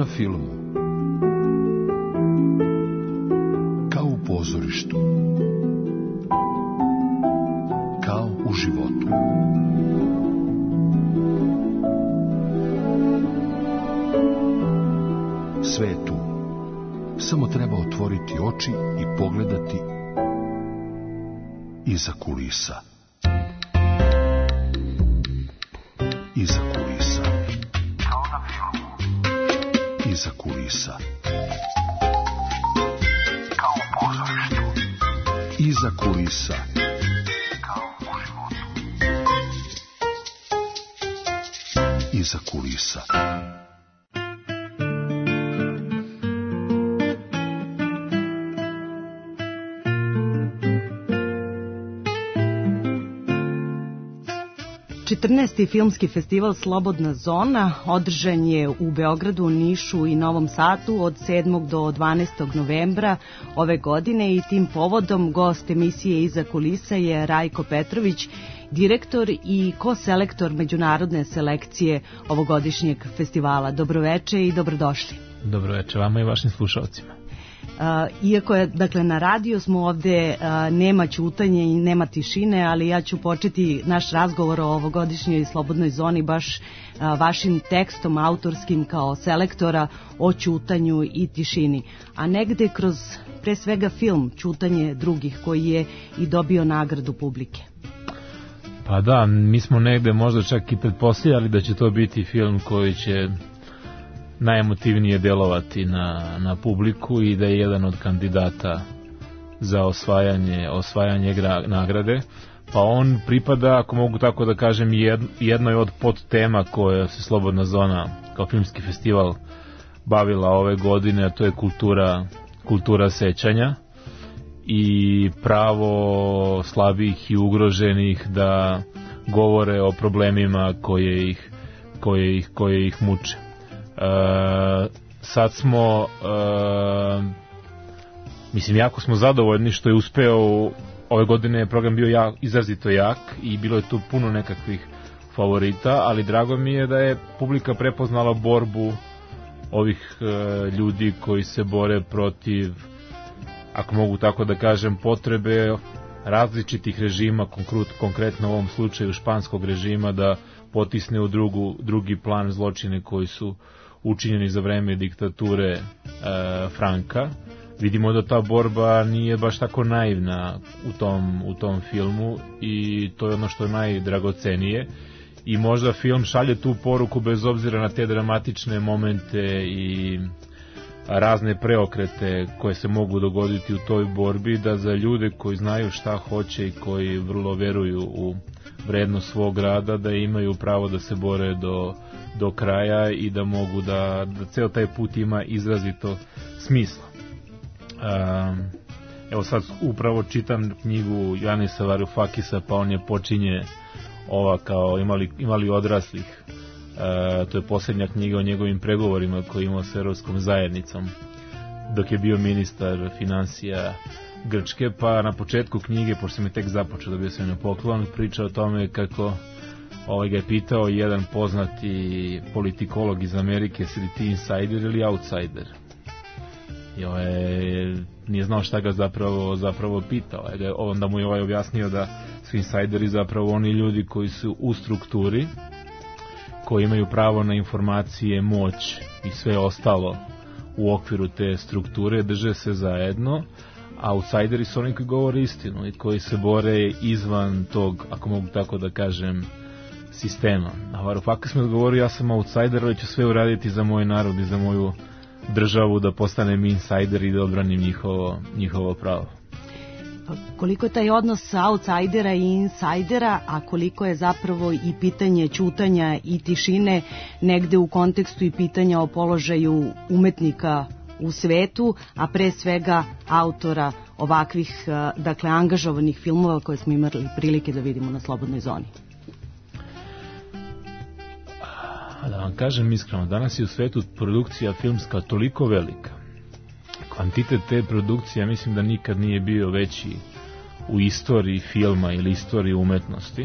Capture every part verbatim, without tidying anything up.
filmu, kao u pozorištu, kao u životu. Sve je tu. Samo treba otvoriti oči i pogledati iza kulisa. Iza kulisa. Kao na filmu. Iza kulisa. Kao u pozorištu. Iza kulisa. Kao u životu. Iza kulisa. četrnaesti filmski festival Slobodna zona održan je u Beogradu, Nišu i Novom Sadu od sedmog do dvanaestog novembra ove godine i tim povodom gost emisije Iza kulisa je Rajko Petrović, direktor i ko-selektor međunarodne selekcije ovogodišnjeg festivala. Dobroveče i dobrodošli. Dobroveče vama i vašim slušalcima. Uh, iako je, dakle, na radio smo ovde, uh, nema ćutanja i nema tišine, ali ja ću početi naš razgovor o ovogodišnjoj Slobodnoj zoni baš uh, vašim tekstom autorskim kao selektora o ćutanju i tišini. A negde kroz, pre svega, film Ćutanje drugih, koji je i dobio nagradu publike. Pa da, mi smo negde možda čak i pretpostavljali da će to biti film koji će najemotivnije delovati na, na publiku i da je jedan od kandidata za osvajanje, osvajanje gra, nagrade, pa on pripada, ako mogu tako da kažem, jed, jednoj od podtema koje se Slobodna zona kao filmski festival bavila ove godine, a to je kultura, kultura sećanja i pravo slabih i ugroženih da govore o problemima koje ih, koje ih, koje ih muče. Uh, sad smo uh, mislim jako smo zadovoljni što je uspeo. Ove godine je program bio jak, izrazito jak i bilo je tu puno nekakvih favorita, ali drago mi je da je publika prepoznala borbu ovih uh, ljudi koji se bore protiv, ako mogu tako da kažem, potrebe različitih režima, konkretno u ovom slučaju španskog režima, da potisne u drugu, drugi plan zločine koji su učinjeni za vreme diktature e, Franka. Vidimo da ta borba nije baš tako naivna u tom, u tom filmu i to je ono što je najdragocenije i možda film šalje tu poruku bez obzira na te dramatične momente i razne preokrete koje se mogu dogoditi u toj borbi, da za ljude koji znaju šta hoće i koji vrlo veruju u vrednost svog rada, da imaju pravo da se bore do, do kraja i da mogu da, da ceo taj put ima izrazito smisla. Um, evo sad upravo čitam knjigu Janisa Varoufakisa, pa on je počinje ova kao imali, imali odraslih. Uh, to je posljednja knjiga o njegovim pregovorima koje imao s Evropskom zajednicom dok je bio ministar financija Grčke, pa na početku knjige, pošto sam je tek započeo da bio sam na poklon, priča o tome kako ovaj ga je pitao jedan poznati politikolog iz Amerike, si li ti insider ili outsider? I ovaj nije znao šta ga zapravo, zapravo pitao. Onda mu je ovaj objasnio da su insajderi zapravo oni ljudi koji su u strukturi, koji imaju pravo na informacije, moć i sve ostalo u okviru te strukture, drže se zajedno. Outsideri su oni koji govore istinu i koji se bore izvan tog, ako mogu tako da kažem, sistema. A Varoufakis mi odgovorio, ja sam outsider, ali ću sve uraditi za moj narod i za moju državu, da postanem insider i da odbranim njihovo, njihovo pravo. Koliko je taj odnos outsidera i insajdera, a koliko je zapravo i pitanje ćutanja i tišine negde u kontekstu i pitanja o položaju umetnika u svetu, a pre svega autora ovakvih, dakle, angažovanih filmova koje smo imali prilike da vidimo na Slobodnoj zoni? Da vam kažem iskreno, danas je u svetu produkcija filmska toliko velika. Kvantitet te produkcije, mislim da nikad nije bio veći u istoriji filma ili istoriji umetnosti,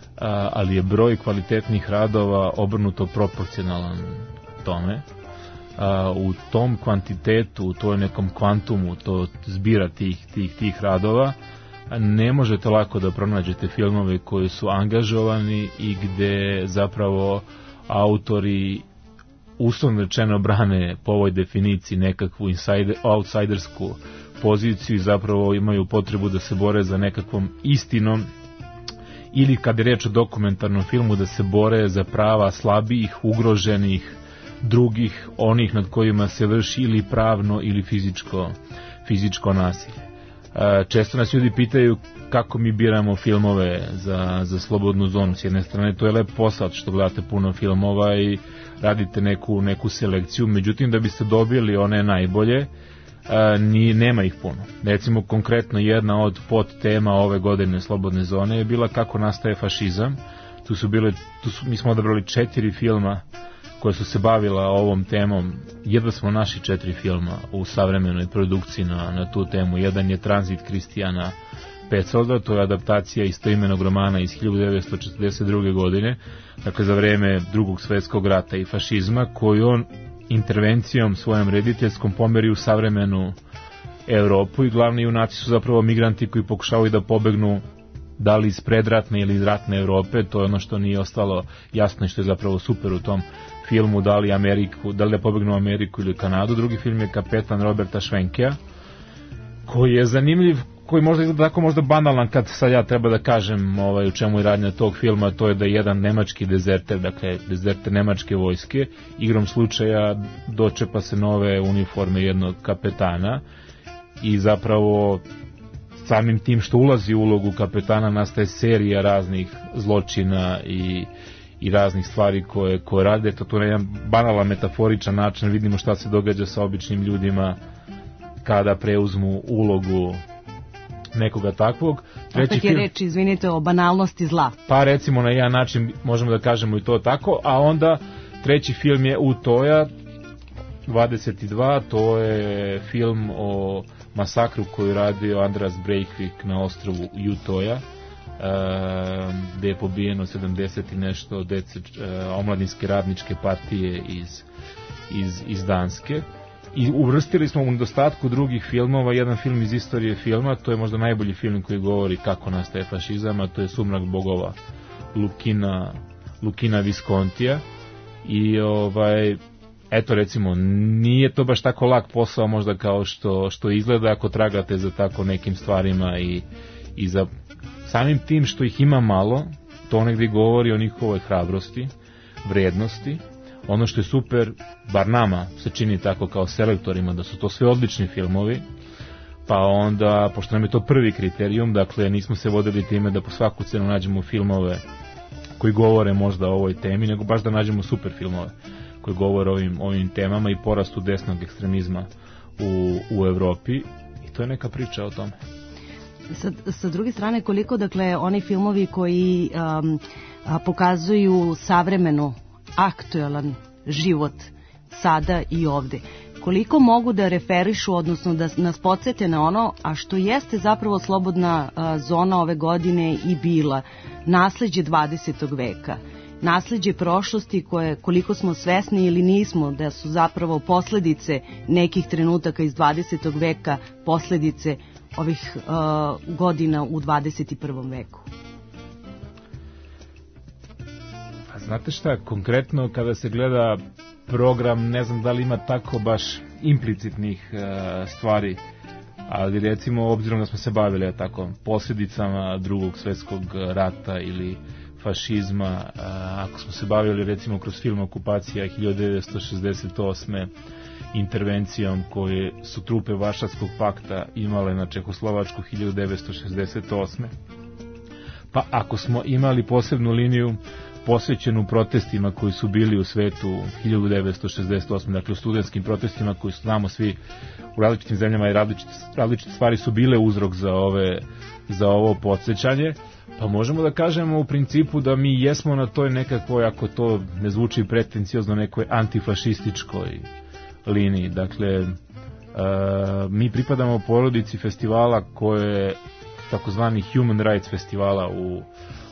ali je broj kvalitetnih radova obrnuto proporcionalan tome. a, u tom kvantitetu, u toj nekom kvantumu, to zbira tih, tih, tih radova, ne možete lako da pronađete filmove koji su angažovani i gde zapravo autori uslovno rečeno brane po ovoj definiciji nekakvu insider, outsidersku poziciju i zapravo imaju potrebu da se bore za nekakvom istinom, ili kad je reč o dokumentarnom filmu da se bore za prava slabijih, ugroženih, drugih, onih nad kojima se vrši ili pravno ili fizičko, fizičko nasilje. Često nas ljudi pitaju kako mi biramo filmove za, za slobodnu zonu. S jedne strane to je lep posao što gledate puno filmova i radite neku, neku selekciju, međutim da biste dobili one najbolje, ni, nema ih puno. Recimo konkretno jedna od podtema ove godine slobodne zone je bila kako nastaje fašizam. Tu su bile, tu su, mi smo odabrali četiri filma koje su se bavila ovom temom. Jedva smo naši četiri filma u savremenoj produkciji na, na tu temu. Jedan je Tranzit Kristijana Petzoldta, to je adaptacija istoimenog romana iz hiljadu devetsto četrdeset druge. godine, dakle za vreme Drugog svjetskog rata i fašizma, koju on intervencijom svojom rediteljskom pomeri u savremenu Evropu i glavni junaci su zapravo migranti koji pokušavaju da pobegnu da li iz predratne ili iz ratne Evrope. To je ono što nije ostalo jasno i što je zapravo super u tom filmu, da li Ameriku, da li da pobegnu u Ameriku ili Kanadu. Drugi film je Kapetan Roberta Schwenkea, koji je zanimljiv, koji možda izgleda tako možda banalan kad sad ja treba da kažem ovaj, u čemu je radnja tog filma. To je da je jedan nemački dezerter, dakle dezerter nemačke vojske, igrom slučaja dočepa se nove uniforme jednog kapetana i zapravo samim tim što ulazi u ulogu kapetana nastaje serija raznih zločina i, i raznih stvari koje, koje rade. To, to je jedan banalan metaforičan način, vidimo šta se događa sa običnim ljudima kada preuzmu ulogu nekoga takvog. Treći Opet je film, reč, izvinite, o banalnosti zla. Pa recimo na jedan način možemo da kažemo i to tako, a onda treći film je Utoja dvadeset dva, to je film o masakru koju radio Andras Breivik na ostrvu Utoja, gde je pobijeno sedamdeset i nešto dece omladinske radničke partije iz, iz, iz Danske. I uvrstili smo u nedostatku drugih filmova jedan film iz istorije filma, to je možda najbolji film koji govori kako nastaje fašizam, a to je Sumrak bogova Lukina, Lukina Viscontija. I ovaj, eto recimo, nije to baš tako lak posao možda kao što, što izgleda ako tragate za tako nekim stvarima i, i za samim tim što ih ima malo, to negdje govori o njihovoj hrabrosti, vrednosti. Ono što je super, bar nama se čini tako kao selektorima, da su to sve odlični filmovi, pa onda, pošto nam je to prvi kriterijum, dakle nismo se vodili time da po svaku cenu nađemo filmove koji govore možda o ovoj temi, nego baš da nađemo super filmove koji govore o ovim, ovim temama i porastu desnog ekstremizma u, u Evropi, i to je neka priča o tome. Sa, sa druge strane, koliko dakle oni filmovi koji um, a, pokazuju savremenu aktuelan život sada i ovde, koliko mogu da referišu, odnosno da nas podsete na ono, a što jeste zapravo slobodna a, zona ove godine i bila, nasleđe dvadesetog veka, nasleđe prošlosti koje, koliko smo svesni ili nismo, da su zapravo posledice nekih trenutaka iz dvadesetog veka, posledice ovih a, godina u dvadeset prvom veku. Znate šta, konkretno kada se gleda program, ne znam da li ima tako baš implicitnih uh, stvari, ali recimo obzirom da smo se bavili tako posljedicama Drugog svjetskog rata ili fašizma, uh, ako smo se bavili recimo kroz film Okupacija hiljadu devetsto šezdeset osme intervencijom koje su trupe Varšavskog pakta imale na Čehoslovačku hiljadu devetsto šezdeset osme, pa ako smo imali posebnu liniju posvećenu protestima koji su bili u svetu hiljadu devetsto šezdeset osme, dakle u studentskim protestima koji su, znamo svi, u različitim zemljama i različite, različite stvari su bile uzrok za, ove, za ovo podsjećanje, pa možemo da kažemo u principu da mi jesmo na toj nekakvoj, ako to ne zvuči pretenciozno, nekoj antifašističkoj liniji. Dakle, uh, mi pripadamo porodici festivala koje je takozvani human rights festivala u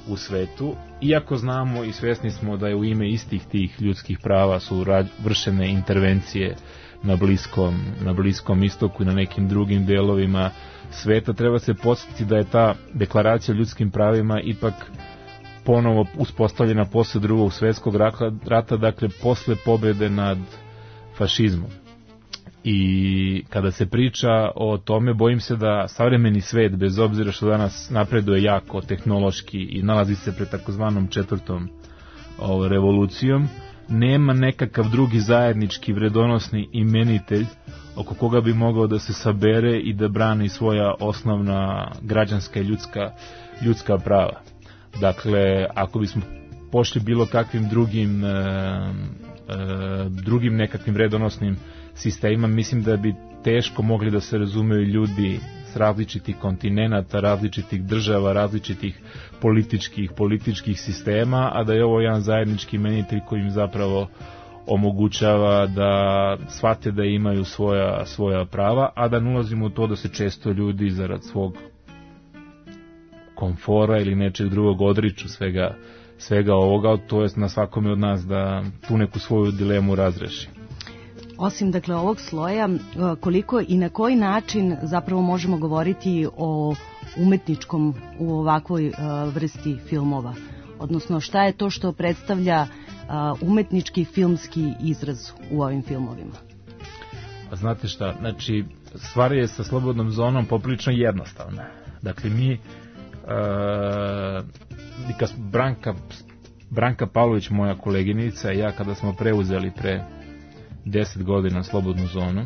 u svetu, iako znamo i svjesni smo da je u ime istih tih ljudskih prava su vršene intervencije na bliskom, na bliskom istoku i na nekim drugim delovima sveta, treba se podsjetiti da je ta deklaracija o ljudskim pravima ipak ponovo uspostavljena posle drugog svjetskog rata, dakle posle pobjede nad fašizmom. I kada se priča o tome, bojim se da savremeni svet, bez obzira što danas napreduje jako tehnološki i nalazi se pred takozvanom četvrtom o, revolucijom, nema nekakav drugi zajednički vredonosni imenitelj oko koga bi mogao da se sabere i da brani svoja osnovna građanska i ljudska, ljudska prava. Dakle, ako bismo pošli bilo kakvim drugim e, e, drugim nekakvim vredonosnim sistemima, mislim da bi teško mogli da se razumeju ljudi s različitih kontinenata, različitih država, različitih političkih, političkih sistema, a da je ovo jedan zajednički imenitelj koji im zapravo omogućava da shvate da imaju svoja, svoja prava, a da ne ulazimo u to da se često ljudi zarad svog komfora ili nečeg drugog odriču svega, svega ovoga, to je na svakome od nas da tu neku svoju dilemu razreši. Osim dakle ovog sloja, koliko i na koji način zapravo možemo govoriti o umetničkom u ovakvoj uh, vrsti filmova? Odnosno šta je to što predstavlja uh, umetnički filmski izraz u ovim filmovima? Pa znate šta, znači stvar je sa Slobodnom zonom poprilično jednostavna. Dakle mi uh, Branka, Branka Pavlović, moja koleginica, ja kada smo preuzeli pre deset godina Slobodnu zonu,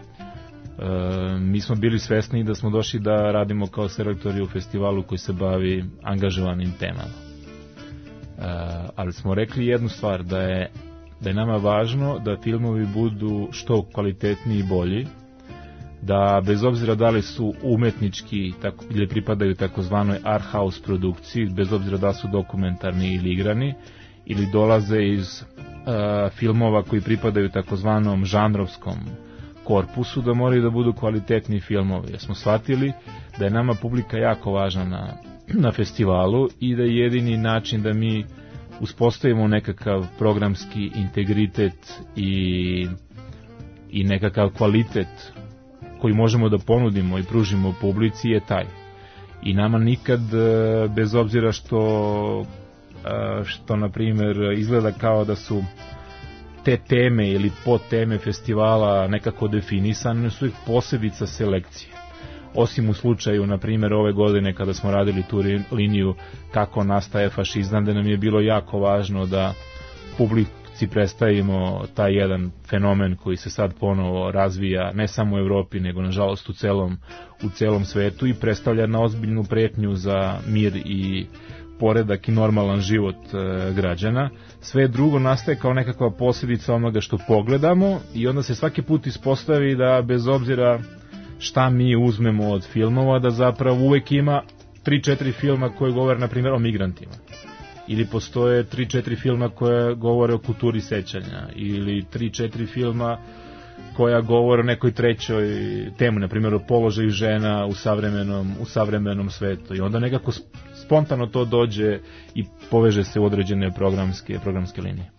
e, mi smo bili svesni da smo došli da radimo kao selektori u festivalu koji se bavi angažovanim temama. E, ali smo rekli jednu stvar, da je, da je nama važno da filmovi budu što kvalitetniji i bolji, da bez obzira da li su umetnički tako, ili pripadaju takozvanoj art house produkciji, bez obzira da su dokumentarni ili igrani, ili dolaze iz uh, filmova koji pripadaju takozvanom žanrovskom korpusu, da moraju da budu kvalitetni filmovi. Jer smo shvatili da je nama publika jako važna na, na festivalu i da je jedini način da mi uspostavimo nekakav programski integritet i, i nekakav kvalitet koji možemo da ponudimo i pružimo publici je taj. I nama nikad, bez obzira što što na primjer izgleda kao da su te teme ili podteme festivala nekako definisane, su ih posljedica selekcije. Osim u slučaju, na primjer, ove godine kada smo radili tu liniju kako nastaje fašizam, da nam je bilo jako važno da publici predstavimo taj jedan fenomen koji se sad ponovo razvija ne samo u Evropi, nego nažalost u celom, u celom svetu i predstavlja na ozbiljnu pretnju za mir i poredak i normalan život e, građana. Sve drugo nastaje kao nekakva posljedica onoga što pogledamo i onda se svaki put ispostavi da bez obzira šta mi uzmemo od filmova, da zapravo uvek ima tri četiri filma koje govore na primjer o migrantima. Ili postoje tri četiri filma koje govore o kulturi sećanja. Ili tri četiri filma koja govore o nekoj trećoj temu, na primjer o položaju žena u savremenom, u savremenom svetu. I onda nekako spontano to dođe i poveže se u određene programske, programske linije.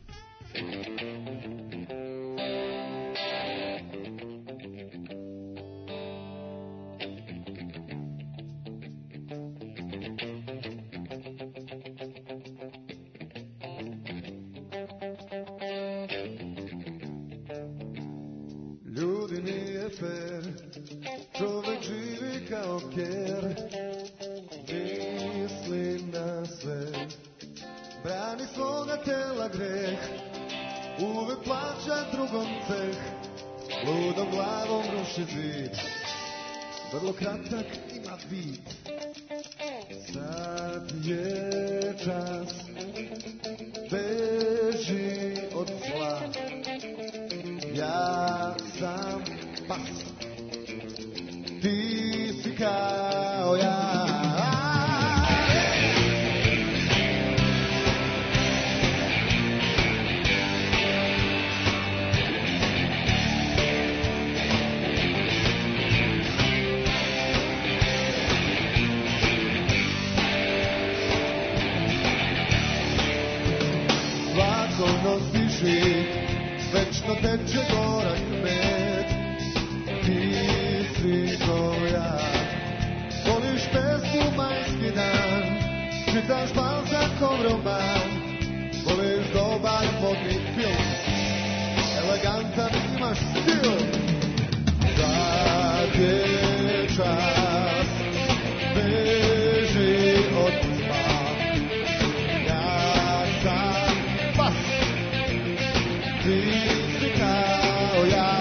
Vrlo kratak ima vid. Sad je čas, beži od zla. Ja sam pas, ti si kao ja. spokojno stiži, večno teče gorak med. Ti si koja, voliš pesmu majski dan, čitaš Balzakov roman, voliš dobar modni film, elegantan imaš stil. Sad je čas, beži od spa, ja sam pas, ti si kao ja.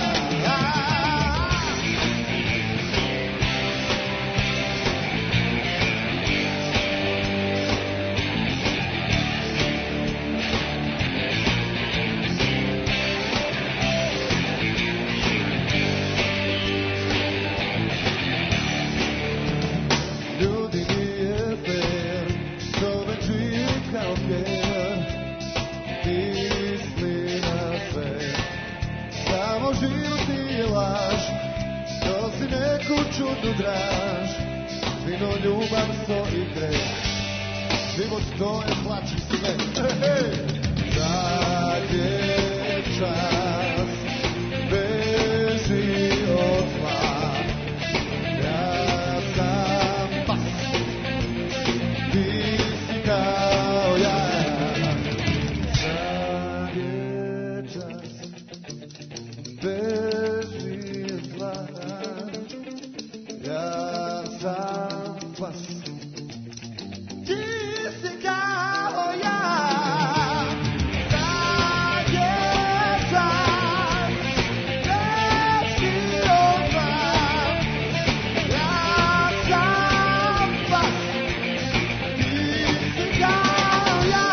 Čudnu draž, vino, ljubav, sto i greh, život to je plač i smeh. Sad je čas, beži od zla, ja sam pas, ti si kao ja. Sad je čas, beži od zla, ja sam pas, ti si kao ja. Sad je čas, beži od zla, ja sam pas, ti si kao ja.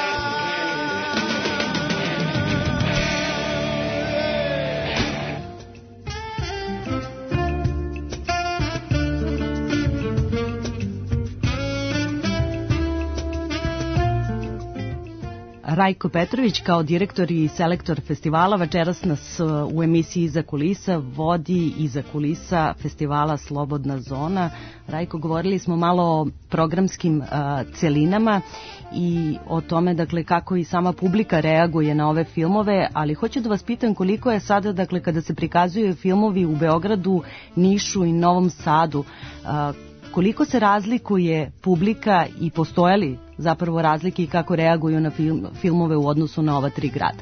Rajko Petrović kao direktor i selektor festivala večeras nas u emisiji Iza kulisa vodi iza kulisa festivala Slobodna zona. Rajko, govorili smo malo o programskim uh, celinama i o tome, dakle, kako i sama publika reaguje na ove filmove, ali hoću da vas pitam koliko je sada, dakle, kada se prikazuju filmovi u Beogradu, Nišu i Novom Sadu, uh, koliko se razlikuje publika i postoje li zapravo razlike i kako reaguju na film, filmove u odnosu na ova tri grada?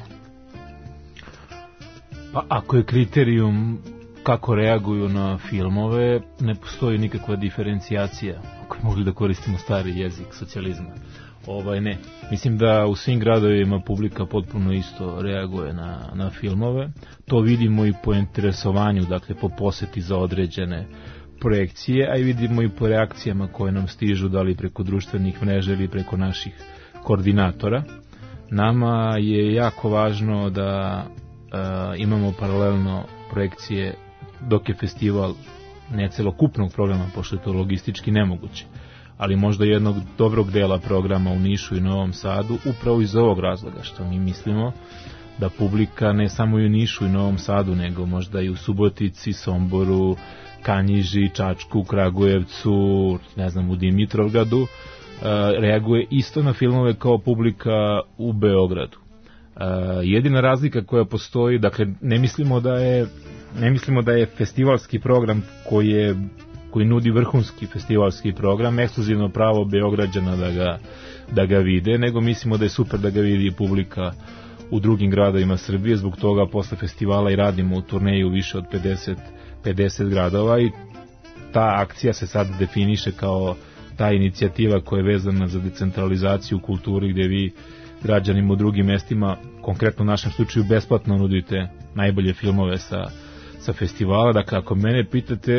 Pa ako je kriterijum kako reaguju na filmove, ne postoji nikakva diferencijacija, ako je mogli da koristimo stari jezik socijalizma. Ovaj ne. Mislim da u svim gradovima publika potpuno isto reaguje na, na filmove. To vidimo i po interesovanju, dakle po poseti za određene projekcije, a i vidimo i po reakcijama koje nam stižu, da li preko društvenih mreža ili preko naših koordinatora. Nama je jako važno da e, imamo paralelno projekcije dok je festival ne celokupnog programa, pošto je to logistički nemoguće, ali možda jednog dobrog dela programa u Nišu i Novom Sadu, upravo iz ovog razloga što mi mislimo da publika ne samo i u Nišu i Novom Sadu, nego možda i u Subotici, Somboru, Kanjiži, Čačku, Kragujevcu, ne znam, u Dimitrovgradu, uh, reaguje isto na filmove kao publika u Beogradu. Uh, jedina razlika koja postoji, dakle, ne mislimo da je ne mislimo da je festivalski program koji je koji nudi vrhunski festivalski program ekskluzivno pravo Beograđana da ga, da ga vide, nego mislimo da je super da ga vidi publika u drugim gradovima Srbije. Zbog toga posle festivala i radimo u turneju više od pedeset, pedeset gradova i ta akcija se sad definiše kao ta inicijativa koja je vezana za decentralizaciju u kulturi, gde vi građanima u drugim mestima, konkretno u našem slučaju besplatno nudite najbolje filmove sa, sa festivala. Dakle, ako mene pitate,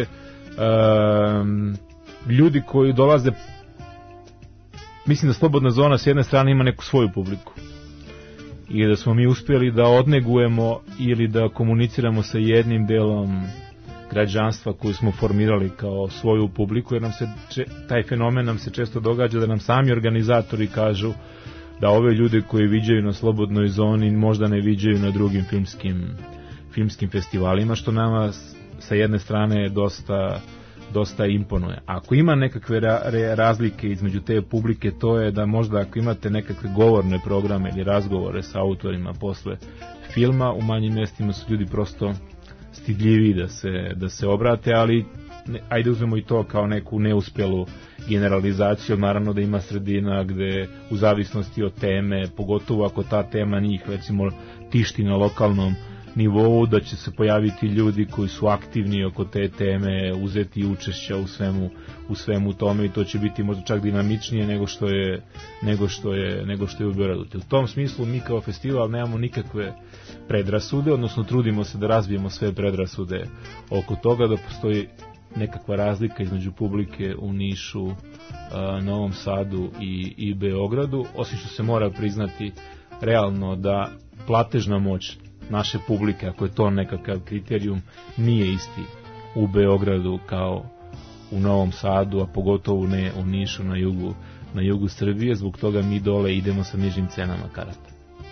um, ljudi koji dolaze, mislim da Slobodna zona s jedne strane ima neku svoju publiku i da smo mi uspjeli da odnegujemo ili da komuniciramo sa jednim delom građanstva koju smo formirali kao svoju publiku, jer nam se taj fenomen nam se često događa da nam sami organizatori kažu da ove ljude koji viđaju na Slobodnoj zoni možda ne viđaju na drugim filmskim filmskim festivalima, što nama sa jedne strane dosta dosta imponuje. Ako ima nekakve ra- re- razlike između te publike, to je da možda ako imate nekakve govorne programe ili razgovore sa autorima posle filma, u manjim mjestima su ljudi prosto stidljivi da se, da se obrate, ali ne, ajde uzmemo i to kao neku neuspjelu generalizaciju, naravno da ima sredina gde u zavisnosti od teme, pogotovo ako ta tema njih recimo tišti na lokalnom nivou, da će se pojaviti ljudi koji su aktivni oko te teme, uzeti učešća u svemu, u svemu tome, i to će biti možda čak dinamičnije nego što je nego što je nego što je u Beogradu. U tom smislu mi kao festival nemamo nikakve predrasude, odnosno trudimo se da razbijemo sve predrasude oko toga, da postoji nekakva razlika između publike u Nišu, Novom Sadu i, i Beogradu, osim što se mora priznati realno da platežna moć naše publike, ako je to nekakav kriterijum, nije isti u Beogradu kao u Novom Sadu, a pogotovo ne u Nišu, na jugu, na jugu Srbije. Zbog toga mi dole idemo sa nižim cenama karata.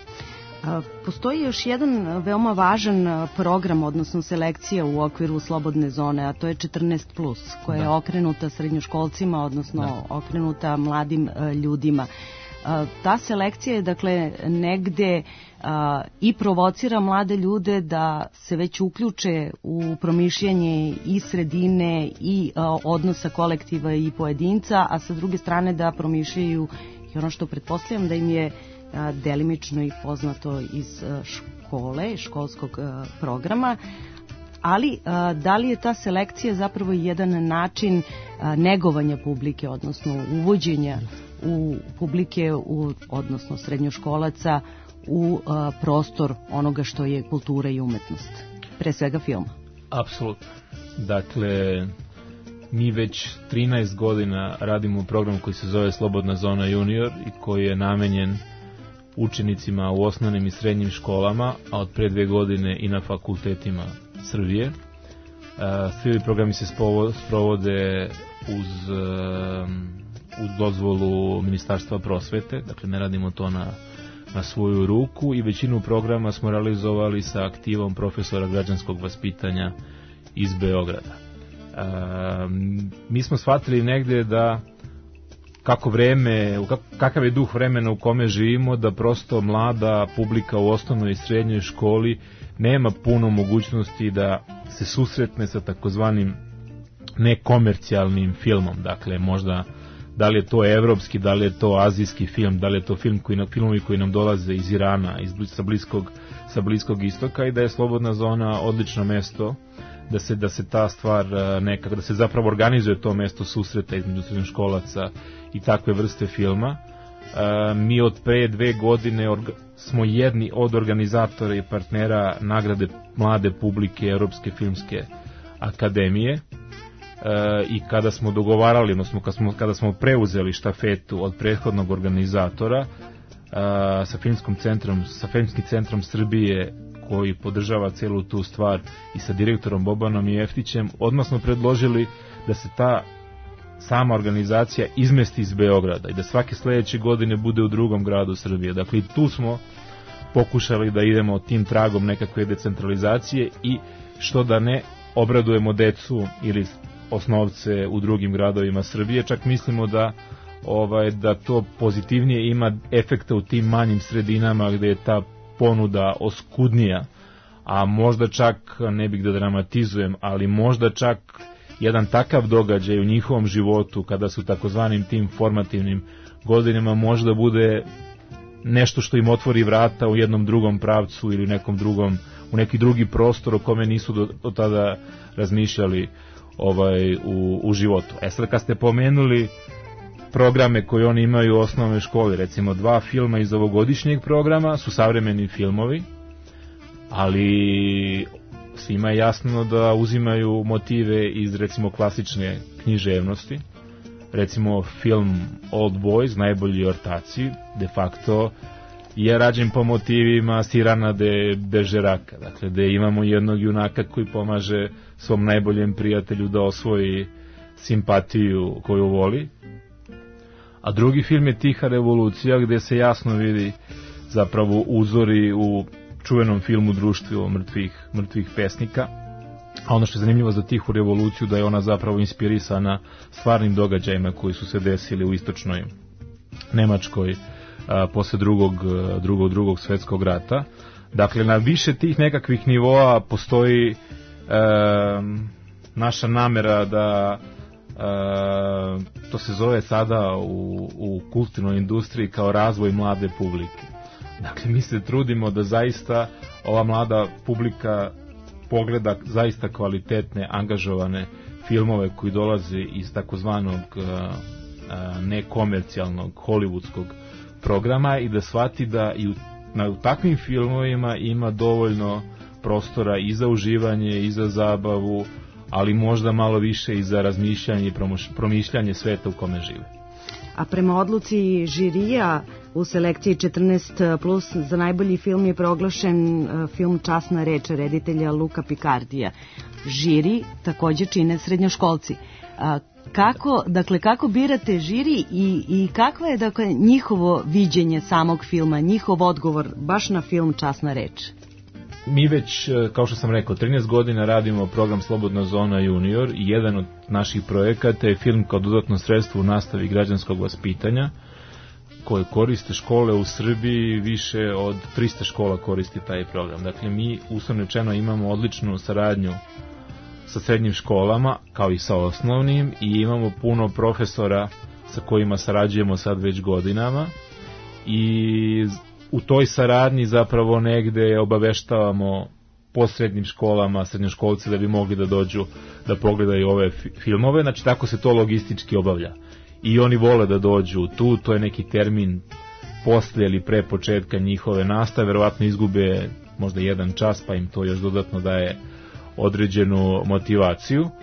Postoji još jedan veoma važan program, odnosno selekcija u okviru slobodne zone, a to je četrnaest plus, koja da. je okrenuta srednjoškolcima, odnosno da. okrenuta mladim ljudima. Ta selekcija je dakle negde a, i provocira mlade ljude da se već uključe u promišljanje i sredine i a, odnosa kolektiva i pojedinca, a sa druge strane da promišljaju i ono što pretpostavljam da im je a, delimično i poznato iz a, škole, školskog a, programa. Ali a, da li je ta selekcija zapravo jedan način a, negovanja publike, odnosno uvođenja u publike, u, odnosno srednjoškolaca, u a, prostor onoga što je kultura i umetnost, pre svega filma? Apsolutno. Dakle, mi već trinaest godina radimo program koji se zove Slobodna zona junior i koji je namenjen učenicima u osnovnim i srednjim školama, a od pre dve godine i na fakultetima Srbije. Svi ovi programi se sprovode uz, uz dozvolu Ministarstva prosvete, dakle ne radimo to na, na svoju ruku, i većinu programa smo realizovali sa aktivom profesora građanskog vaspitanja iz Beograda. Mi smo shvatili negde da kako vreme, kakav je duh vremena u kome živimo, da prosto mlada publika u osnovnoj i srednjoj školi nema puno mogućnosti da se susretne sa takozvanim nekomercijalnim filmom. Dakle, možda da li je to evropski, da li je to azijski film, da li je to film koji, filmovi koji nam dolaze iz Irana, iz, sa, bliskog, sa bliskog istoka, i da je Slobodna zona odlično mesto da se, da se ta stvar nekako, da se zapravo organizuje to mesto susreta između srednjoškolaca i takve vrste filma. E, mi od pre dve godine orga, smo jedni od organizatora i partnera nagrade mlade publike Europske filmske akademije, e, i kada smo dogovarali, odnosno kada smo, kada smo preuzeli štafetu od prethodnog organizatora, e, sa filmskim centrom, sa filmskim centrom Srbije, koji podržava celu tu stvar, i sa direktorom Bobanom Jeftićem, odmah smo predložili da se ta sama organizacija izmesti iz Beograda i da svake sledeće godine bude u drugom gradu Srbije. Dakle, i tu smo pokušali da idemo tim tragom nekakve decentralizacije i što da ne obradujemo decu ili osnovce u drugim gradovima Srbije. Čak mislimo da ovaj da to pozitivnije ima efekta u tim manjim sredinama gde je ta ponuda oskudnija, a možda čak, ne bih da dramatizujem, ali možda čak jedan takav događaj u njihovom životu, kada su takozvanim tim formativnim godinama, možda bude nešto što im otvori vrata u jednom drugom pravcu ili nekom drugom, u neki drugi prostor o kome nisu do, do tada razmišljali ovaj, u, u životu. E sad, kad ste pomenuli programe koje oni imaju u osnovnoj školi, recimo dva filma iz ovogodišnjeg programa su savremeni filmovi, ali svima je jasno da uzimaju motive iz recimo klasične književnosti. Recimo film Old Boys, Najbolji ortaci, de facto je rađen po motivima Cyrana de Bergeraka, dakle da imamo jednog junaka koji pomaže svom najboljem prijatelju da osvoji simpatiju koju voli. A drugi film je Tiha revolucija, gde se jasno vidi zapravo uzori u čuvenom filmu Društvo mrtvih, mrtvih pesnika, A ono što je zanimljivo za Tihu revoluciju da je ona zapravo inspirisana stvarnim događajima koji su se desili u istočnoj Nemačkoj a, posle drugog, drugog, drugog svetskog rata. Dakle, na više tih nekakvih nivoa postoji a, naša namera da a, to se zove sada u, u kulturnoj industriji kao razvoj mlade publike. Dakle, mi se trudimo da zaista ova mlada publika pogleda zaista kvalitetne, angažovane filmove koji dolaze iz takozvanog nekomercijalnog hollywoodskog programa i da shvati da i u, na, u takvim filmovima ima dovoljno prostora i za uživanje i za zabavu, ali možda malo više i za razmišljanje i promišljanje sveta u kome žive. A prema odluci žirija u selekciji četrnaest plus za najbolji film je proglašen film Časna reč reditelja Luka Picardija. Žiri takođe čine srednjoškolci. Kako, dakle, kako birate žiri i, i kakva je, dakle, njihovo viđenje samog filma, njihov odgovor baš na film Časna reč? Mi već, kao što sam rekao, trinaest godina radimo program Slobodna zona junior i jedan od naših projekata je film kao dodatno sredstvo u nastavi građanskog vaspitanja koje koriste škole u Srbiji, više od trista škola koristi taj program. Dakle, mi uslovno rečeno imamo odličnu saradnju sa srednjim školama, kao i sa osnovnim, i imamo puno profesora sa kojima sarađujemo sad već godinama i u toj saradnji zapravo negde obaveštavamo po srednjim školama, srednjoškolci da bi mogli da dođu da pogledaju ove filmove, znači tako se to logistički obavlja. I oni vole da dođu tu, to je neki termin posle ili pre početka njihove nastave, verovatno izgube možda jedan čas, pa im to još dodatno daje određenu motivaciju. E,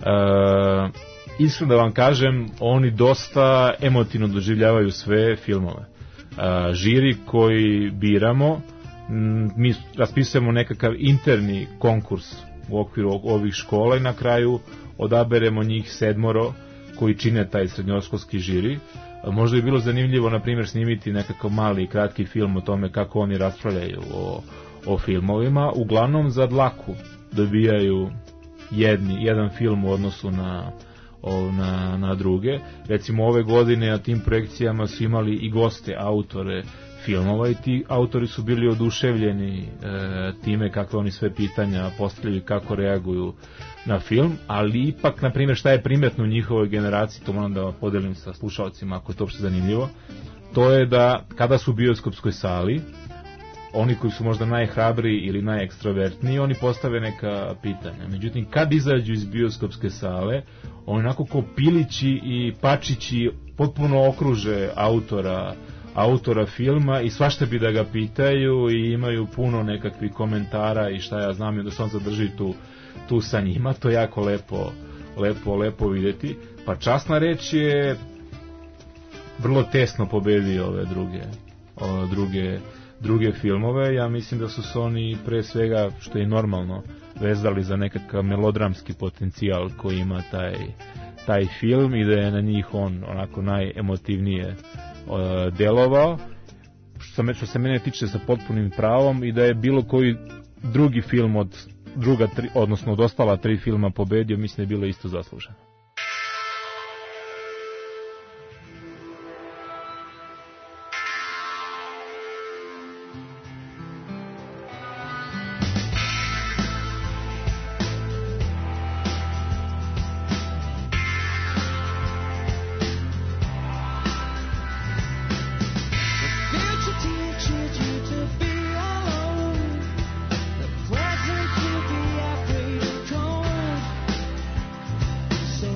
iskreno da vam kažem, oni dosta emotivno doživljavaju sve filmove. E, žiri koji biramo, mi raspisujemo nekakav interni konkurs u okviru ovih škola i na kraju odaberemo njih sedmoro koji čine taj srednjoškolski žiri. Možda je bilo zanimljivo, na primjer, snimiti nekakav mali kratki film o tome kako oni raspravljaju o, o filmovima. Uglavnom za dlaku dobijaju jedni, jedan film u odnosu na, o, na, na druge. Recimo ove godine na tim projekcijama su imali i goste, autore filmova, i ti autori su bili oduševljeni e, time kakve oni sve pitanja postavljaju, kako reaguju na film, ali ipak, na primjer, šta je primetno u njihovoj generaciji, to moram da podelim sa slušalcima ako je to uopšte zanimljivo, to je da kada su u bioskopskoj sali, oni koji su možda najhrabriji ili najekstravertniji, oni postave neka pitanja. Međutim, kad izađu iz bioskopske sale, oni onako ko pilići i pačići potpuno okruže autora autora filma i svašta bi da ga pitaju i imaju puno nekakvih komentara i šta ja znam, i da se on zadrži tu, tu sa njima. To je jako lepo, lepo, lepo vidjeti. Pa Časna reč je vrlo tesno pobedio ove druge, ove druge, druge filmove. Ja mislim da su se oni pre svega, što je normalno, vezali za nekakav melodramski potencijal koji ima taj, taj film i da je na njih on onako najemotivnije delovao, što, što se mene tiče sa potpunim pravom, i da je bilo koji drugi film od druga tri, odnosno od ostala tri filma pobedio, mislim da je bilo isto zasluženo. So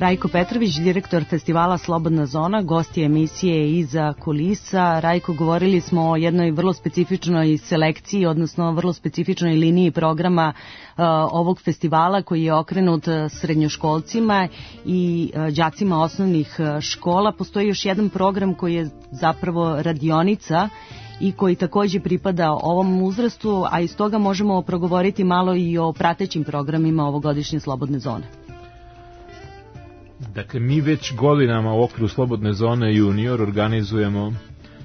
Rajko Petrović, direktor festivala Slobodna zona, gost je emisije Iza kulisa. Rajko, govorili smo o jednoj vrlo specifičnoj selekciji, odnosno vrlo specifičnoj liniji programa uh, ovog festivala koji je okrenut srednjoškolcima i uh, đacima osnovnih škola. Postoji još jedan program koji je zapravo radionica i koji takođe pripada ovom uzrastu, a iz toga možemo progovoriti malo i o pratećim programima ovogodišnje Slobodne zone. Dakle, mi već godinama u okviru Slobodne zone Junior organizujemo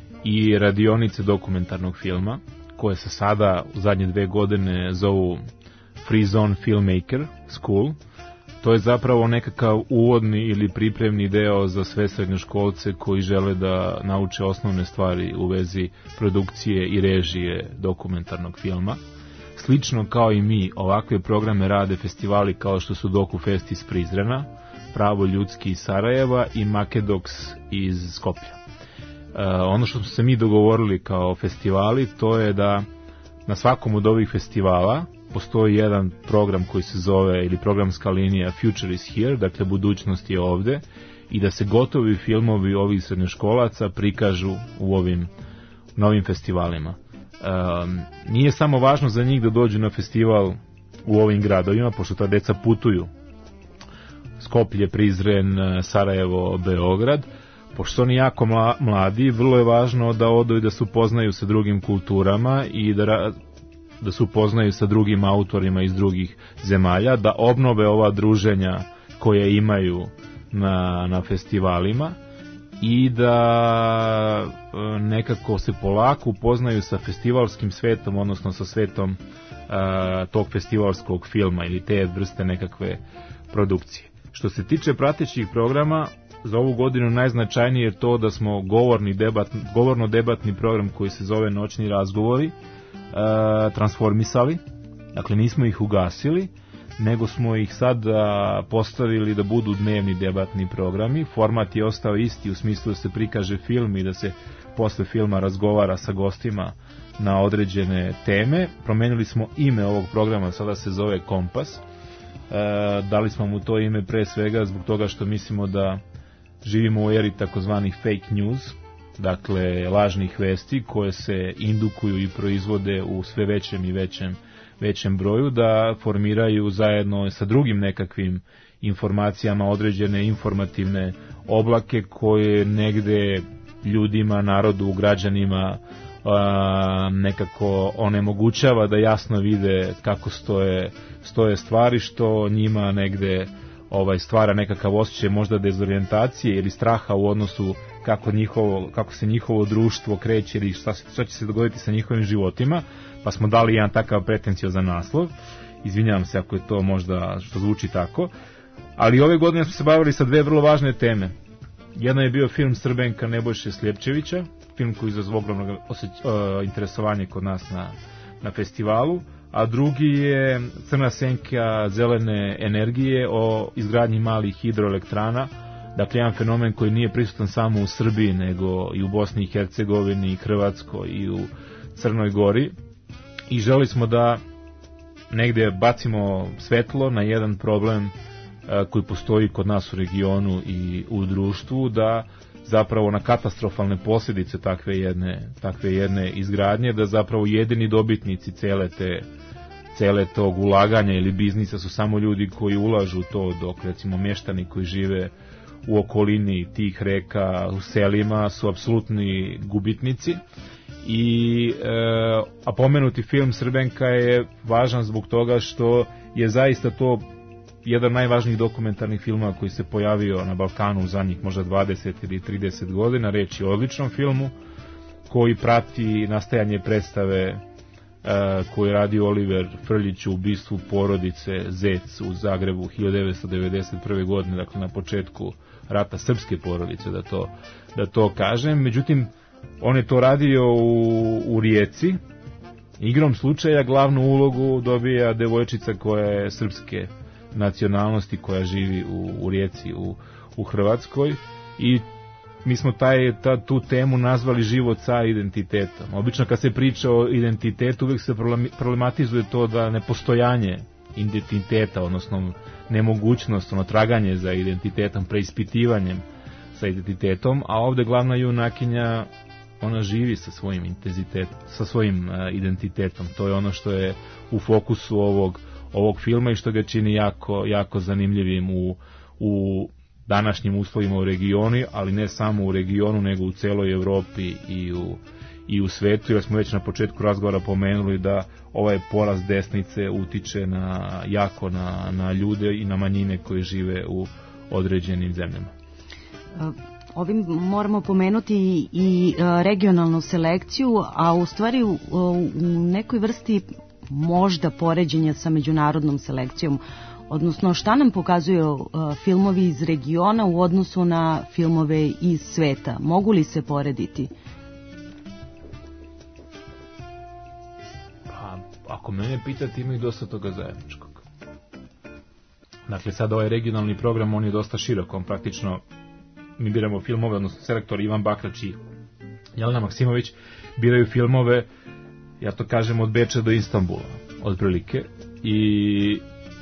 i radionice dokumentarnog filma, koje se sada u zadnje dve godine zovu Free Zone Filmmaker School. To je zapravo nekakav uvodni ili pripremni deo za sve srednjoškolce koji žele da nauče osnovne stvari u vezi produkcije i režije dokumentarnog filma. Slično kao i mi, ovakve programe rade festivali kao što su DokuFest iz Prizrena, Pravo ljudski iz Sarajeva i Makedox iz Skoplja. E, ono što smo se mi dogovorili kao festivali, to je da na svakom od ovih festivala postoji jedan program koji se zove, ili programska linija Future is here, dakle budućnost je ovde, i da se gotovi filmovi ovih srednjoškolaca prikažu u ovim novim festivalima. Um, nije samo važno za njih da dođu na festival u ovim gradovima, pošto ta deca putuju Skoplje, Prizren, Sarajevo, Beograd, pošto su oni jako mladi, vrlo je važno da odu i da se upoznaju sa drugim kulturama i da da se upoznaju sa drugim autorima iz drugih zemalja, da obnove ova druženja koje imaju na, na festivalima i da nekako se polako upoznaju sa festivalskim svetom, odnosno sa svetom a, tog festivalskog filma ili te vrste nekakve produkcije. Što se tiče pratećih programa, za ovu godinu najznačajnije je to da smo govorni debat, govorno-debatni program koji se zove Noćni razgovori transformisali, dakle nismo ih ugasili, nego smo ih sad postavili da budu dnevni debatni programi. Format je ostao isti u smislu da se prikaže film i da se posle filma razgovara sa gostima na određene teme. Promenili smo ime ovog programa, sada se zove Kompas. Dali smo mu to ime pre svega zbog toga što mislimo da živimo u eri takozvanih fake news, dakle lažnih vesti koje se indukuju i proizvode u sve većem i većem, većem broju, da formiraju zajedno sa drugim nekakvim informacijama određene informativne oblake koje negde ljudima, narodu, građanima a, nekako onemogućava da jasno vide kako stoje, stoje stvari, što njima negde ovaj stvara nekakav osjećaj možda dezorijentacije ili straha u odnosu kako, njihovo, kako se njihovo društvo kreće ili šta, šta će se dogoditi sa njihovim životima, pa smo dali jedan takav pretenciozan naslov. Izvinjavam se ako je to možda što zvuči tako, ali ove godine smo se bavili sa dve vrlo važne teme. Jedna je bio film Srbenka Nebojše Sljepčevića, film koji izazvao ogromno uh, interesovanje kod nas na, na festivalu, a drugi je Crna senka zelene energije o izgradnji malih hidroelektrana, dakle jedan fenomen koji nije prisutan samo u Srbiji, nego i u Bosni i Hercegovini, i Hrvatskoj i u Crnoj Gori, i želi smo da negde bacimo svetlo na jedan problem koji postoji kod nas u regionu i u društvu, da zapravo na katastrofalne posljedice takve jedne, takve jedne izgradnje, da zapravo jedini dobitnici cele te cele tog ulaganja ili biznisa su samo ljudi koji ulažu to, dok recimo mještani koji žive u okolini tih reka, u selima, su apsolutni gubitnici. I e, a pomenuti film Srbenka je važan zbog toga što je zaista to jedan najvažnijih dokumentarnih filmova koji se pojavio na Balkanu u zadnjih možda dvadeset ili trideset godina. Reč je o odličnom filmu koji prati nastajanje predstave uh, koju radi Oliver Frljić u ubistvu porodice Zec u Zagrebu hiljadu devetsto devedeset prve. godine, dakle na početku rata srpske porodice, da to, da to kažem. Međutim, on je to radio u, u Rijeci. Igrom slučaja glavnu ulogu dobija devojčica koja je srpske nacionalnosti, koja živi u, u Rijeci u, u Hrvatskoj, i mi smo taj, ta, tu temu nazvali život sa identitetom. Obično kad se priča o identitetu uvijek se problematizuje to da nepostojanje identiteta, odnosno nemogućnost, ono traganje za identitetom, preispitivanjem sa identitetom, a ovde glavna junakinja, ona živi sa svojim intenzitetom, sa svojim uh, identitetom. To je ono što je u fokusu ovog ovog filma i što ga čini jako jako zanimljivim u u današnjim uslovima u regionu, ali ne samo u regionu, nego u celoj Evropi i u i u svetu, jer smo već na početku razgovora pomenuli da ovaj porast desnice utiče na jako na na ljude i na manjine koji žive u određenim zemljama. Ovim moramo pomenuti i regionalnu selekciju, a u stvari u, u nekoj vrsti možda poređenja sa međunarodnom selekcijom, odnosno šta nam pokazuju filmovi iz regiona u odnosu na filmove iz sveta. Mogu li se porediti? Pa, ako mene pitate, imaju dosta toga zajedničkog. Dakle, sad ovaj regionalni program, on je dosta širok, on praktično mi biramo filmove, odnosno selektor Ivan Bakrač i Jelena Maksimović biraju filmove, ja to kažem, od Beča do Istanbula, otprilike, i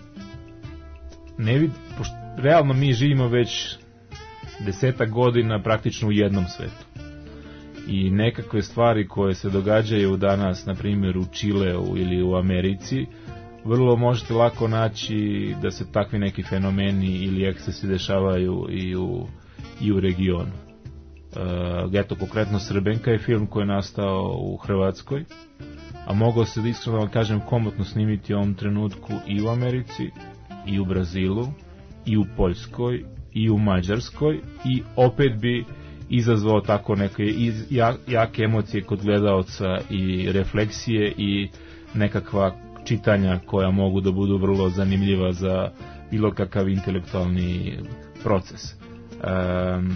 ne vid, pošto realno mi živimo već desetak godina praktično u jednom svetu. I nekakve stvari koje se događaju danas, na primjer u Čileu ili u Americi, vrlo možete lako naći da se takvi neki fenomeni ili ekscesi dešavaju i u, i u regionu. E, eto, konkretno Srbenka je film koji je nastao u Hrvatskoj, a mogao se, iskreno vam kažem, komotno snimiti u ovom trenutku i u Americi, i u Brazilu, i u Poljskoj, i u Mađarskoj, i opet bi izazvao tako neke iz, jak, jake emocije kod gledaoca i refleksije i nekakva čitanja koja mogu da budu vrlo zanimljiva za bilo kakav intelektualni proces. Um,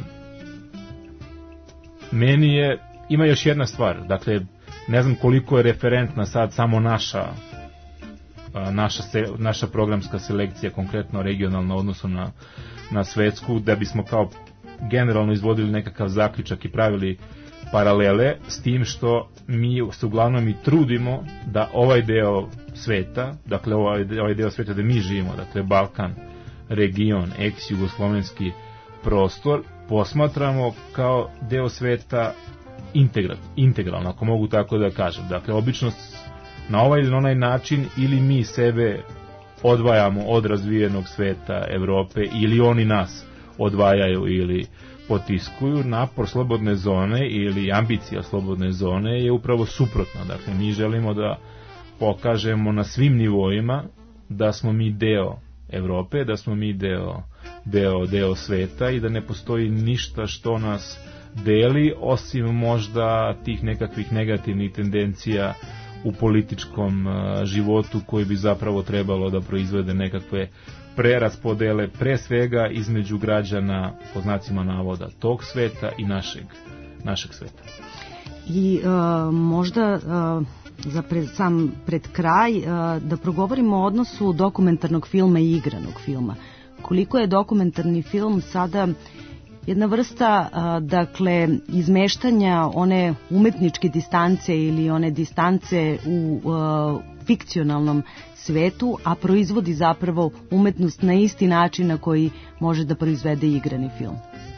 meni je, ima još jedna stvar, dakle, ne znam koliko je referentna sad samo naša naša, se, naša programska selekcija, konkretno regionalna odnosu na, na svetsku, da bismo kao generalno izvodili nekakav zaključak i pravili paralele, s tim što mi se uglavnom i trudimo da ovaj deo sveta, dakle ovaj, ovaj deo sveta da mi živimo, dakle Balkan, region, ex-jugoslovenski prostor, posmatramo kao deo sveta integral, integralno, ako mogu tako da kažem. Dakle, obično na ovaj ili na onaj način ili mi sebe odvajamo od razvijenog sveta Evrope ili oni nas odvajaju ili potiskuju. Napor slobodne zone ili ambicija slobodne zone je upravo suprotna. Dakle, mi želimo da pokažemo na svim nivoima da smo mi deo Evrope, da smo mi deo, deo, deo sveta i da ne postoji ništa što nas deli, osim možda tih nekakvih negativnih tendencija u političkom uh, životu koji bi zapravo trebalo da proizvede nekakve preraspodele, pre svega između građana, po znacima navoda, tog sveta i našeg, našeg sveta. I uh, možda uh, za pred, sam pred kraj uh, da progovorimo o odnosu dokumentarnog filma i igranog filma. Koliko je dokumentarni film sada jedna vrsta, a, dakle, izmeštanja one umetničke distance ili one distance u a, fikcionalnom svetu, a proizvodi zapravo umetnost na isti način na koji može da proizvede igrani film.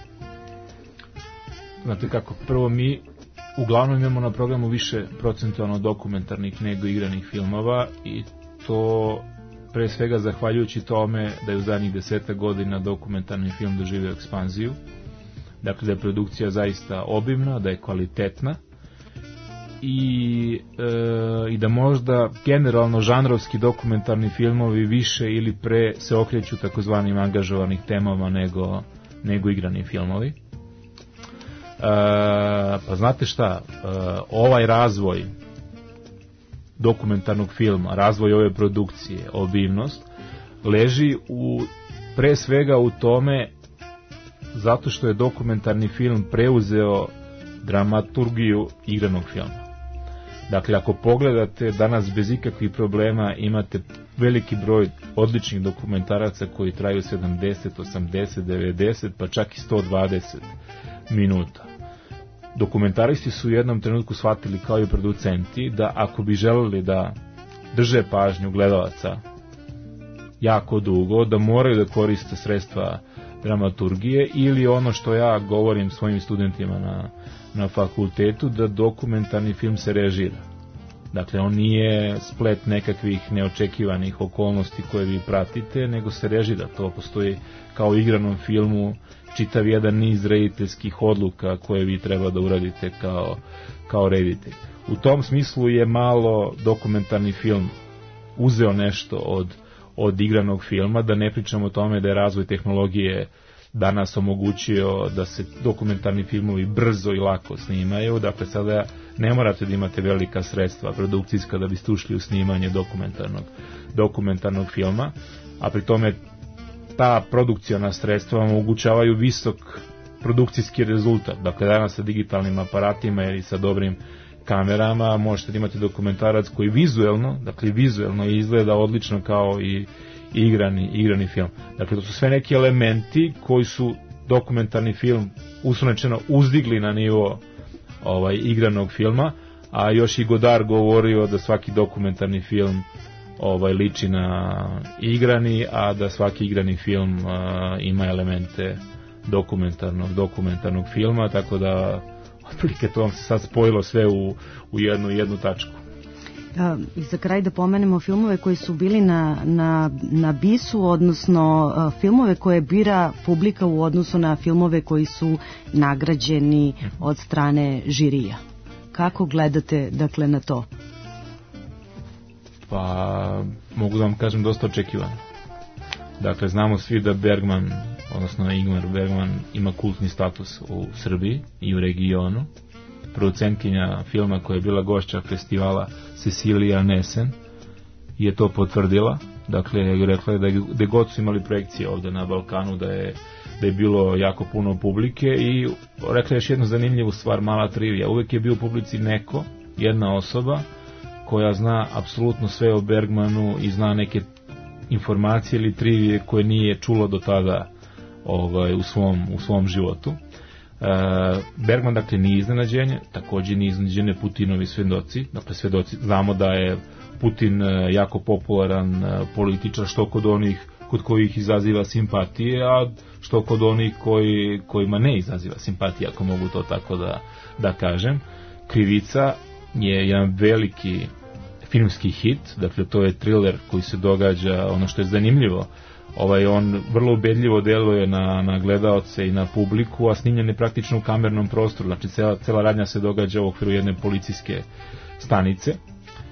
Znate kako, prvo mi uglavnom imamo na programu više procentualno dokumentarnih nego igranih filmova i to pre svega zahvaljujući tome da je u zadnjih deseta godina dokumentarni film doživio ekspanziju. Dakle, da je produkcija zaista obimna, da je kvalitetna i, e, i da možda generalno žanrovski dokumentarni filmovi više ili pre se okreću takozvanim angažovanih temama nego, nego igrani filmovi. E, pa znate šta, e, ovaj razvoj dokumentarnog filma, razvoj ove produkcije, obimnost, leži u, pre svega u tome zato što je dokumentarni film preuzeo dramaturgiju igranog filma. Dakle, ako pogledate, danas bez ikakvih problema imate veliki broj odličnih dokumentaraca koji traju sedamdeset, osamdeset, devedeset, pa čak i sto dvadeset minuta. Dokumentaristi su u jednom trenutku shvatili, kao i producenti, da ako bi želeli da drže pažnju gledalaca jako dugo, da moraju da koriste sredstva dramaturgije, ili ono što ja govorim svojim studentima na, na fakultetu, da dokumentarni film se režira. Dakle, on nije splet nekakvih neočekivanih okolnosti koje vi pratite, nego se režira. To postoji kao u igranom filmu čitav jedan niz rediteljskih odluka koje vi treba da uradite kao, kao reditelj. U tom smislu je malo dokumentarni film uzeo nešto od, od igranog filma, da ne pričamo o tome da je razvoj tehnologije danas omogućio da se dokumentarni filmovi brzo i lako snimaju. Dakle, sada ne morate da imate velika sredstva produkcijska da biste ušli u snimanje dokumentarnog, dokumentarnog filma, a pri tome ta produkcijona sredstva omogućavaju visok produkcijski rezultat. Dakle, danas sa digitalnim aparatima ili sa dobrim kamerama možete da imate dokumentarac koji vizuelno, dakle vizuelno izgleda odlično kao i igrani, igrani film. Dakle, to su sve neki elementi koji su dokumentarni film uslovno uzdigli na nivo ovaj, igranog filma, a još i Godard govorio da svaki dokumentarni film ovaj, liči na igrani, a da svaki igrani film uh, ima elemente dokumentarnog, dokumentarnog filma, tako da otprilike to vam se sad spojilo sve u, u jednu, jednu tačku. I za kraj da pomenemo filmove koji su bili na, na, na bisu, odnosno filmove koje bira publika u odnosu na filmove koji su nagrađeni od strane žirija. Kako gledate, dakle, na to? Pa, mogu da vam kažem dosta očekivano. Dakle, znamo svi da Bergman, odnosno Ingmar Bergman, ima kultni status u Srbiji i u regionu. Producentkinja filma koja je bila gošća festivala Cecilija Nesen je to potvrdila. Dakle, rekla je da, da god su imali projekcije ovde na Balkanu, da je, da je bilo jako puno publike, i rekla je još jednu zanimljivu stvar, mala trivija. Uvek je bio u publici neko, jedna osoba koja zna apsolutno sve o Bergmanu i zna neke informacije ili trivije koje nije čulo do tada ovaj, u, svom, u svom životu. Uh, Bergman, dakle, nije iznenađenje, takođe nije iznenađenje Putinovi svedoci. Dakle, svedoci, znamo da je Putin uh, jako popularan uh, političar, što kod onih kod kojih izaziva simpatije, a što kod onih koji, kojima ne izaziva simpatije, ako mogu to tako da, da kažem. Krivica je jedan veliki filmski hit, dakle to je thriller koji se događa, ono što je zanimljivo, ovaj, on vrlo ubedljivo deluje na, na gledaoce i na publiku, a snimljen je praktično u kamernom prostoru, znači cela, cela radnja se događa u okviru jedne policijske stanice. E,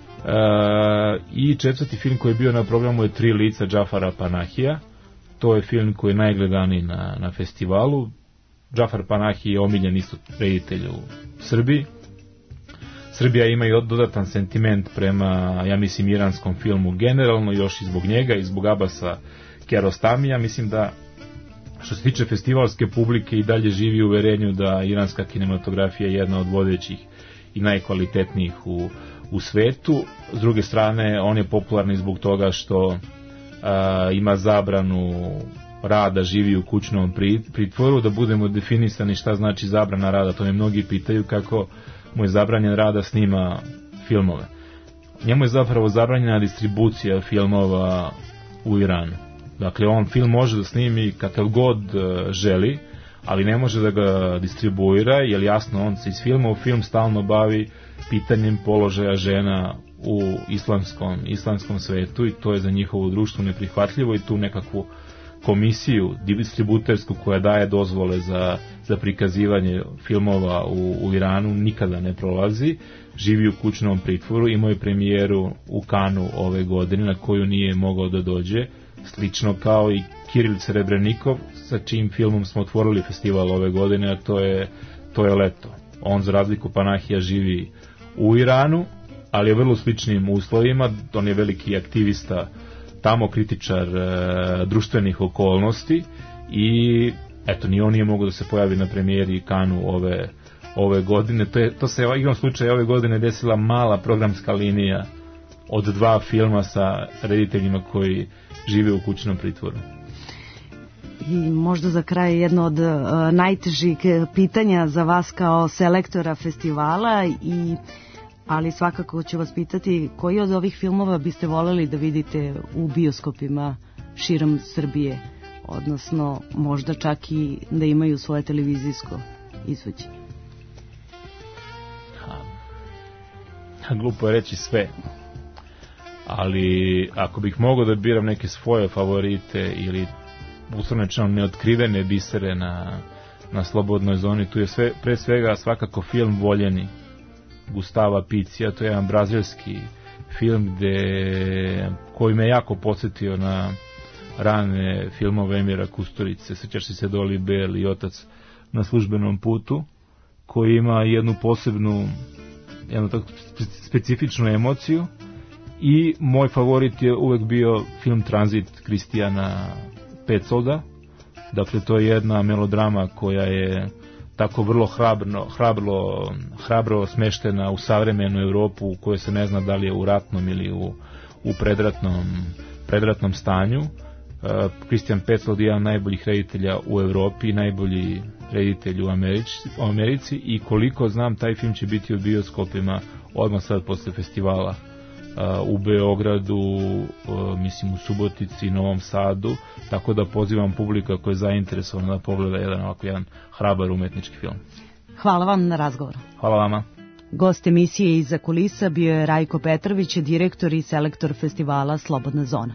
i četvrti film koji je bio na programu je Tri lica Džafara Panahija. To je film koji je najgledaniji na, na festivalu. Džafar Panahi je omiljen isto reditelj u Srbiji. Srbija ima i dodatan sentiment prema, ja mislim, iranskom filmu generalno, još i zbog njega i zbog Abasa Kiarostamija. Mislim da što se tiče festivalske publike i dalje živi u uverenju da iranska kinematografija je jedna od vodećih i najkvalitetnijih u, u svetu. S druge strane, on je popularni zbog toga što a, ima zabranu rada, živi u kućnom pritvoru. Da budemo definisani šta znači zabrana rada, to me mnogi pitaju, kako mu je zabranjen rada snima filmove. Njemu je zapravo zabranjena distribucija filmova u Iranu. Dakle, on film može da snimi kakav god želi, ali ne može da ga distribuira, jer jasno, on se iz filma u film stalno bavi pitanjem položaja žena u islamskom, islamskom svetu, i to je za njihovo društvo neprihvatljivo, i tu nekakvu komisiju distributersku koja daje dozvole za, za prikazivanje filmova u, u Iranu nikada ne prolazi. Živi u kućnom pritvoru, imao je premijeru u Kanu ove godine na koju nije mogao da dođe, slično kao i Kiril Serebrenikov, sa čijim filmom smo otvorili festival ove godine, a to je, to je Leto. On, za razliku Panahija, živi u Iranu, ali je vrlo sličnim uslovima. On je veliki aktivista tamo, kritičar e, društvenih okolnosti, i eto, ni on nije mogao da se pojavi na premijeri Kanu ove, ove godine. To, je, to se u igrom slučaju ove godine desila mala programska linija od dva filma sa rediteljima koji žive u kućnom pritvoru. I možda za kraj jedno od uh, najtežih pitanja za vas kao selektora festivala, i ali svakako ću vas pitati koji od ovih filmova biste voljeli da vidite u bioskopima širom Srbije, odnosno možda čak i da imaju svoje televizijsko izvođenje? Glupo je reći sve, ali ako bih mogao da biram neke svoje favorite ili uslovno neotkrivene bisere na, na Slobodnoj zoni, tu je sve, pre svega svakako film Voljeni Gustava Picija. To je jedan brazilski film gde, koji me jako podsjetio na rane filmove Emira Kusturice. Sećaš se Doli Bel i Otac na službenom putu, koji ima jednu posebnu, jednu tako specifičnu emociju. I moj favorit je uvek bio film Tranzit Kristijana Petsolda. Dakle, to je jedna melodrama koja je tako vrlo hrabro, hrabro, hrabro smeštena u savremenu Evropu, u kojoj se ne zna da li je u ratnom ili u, u predratnom, predratnom stanju. Kristijan Petzold je jedan najboljih reditelja u Evropi, najbolji reditelj u Americi, u Americi i koliko znam, taj film će biti u bioskopima odmah sad posle festivala u Beogradu, mislim u Subotici i Novom Sadu, tako da pozivam publika koja je zainteresovana da pogleda jedan ovako jedan hrabar umetnički film. Hvala vam na razgovoru. Hvala vama. Gost emisije Iza kulisa bio je Rajko Petrović, direktor i selektor festivala Slobodna zona.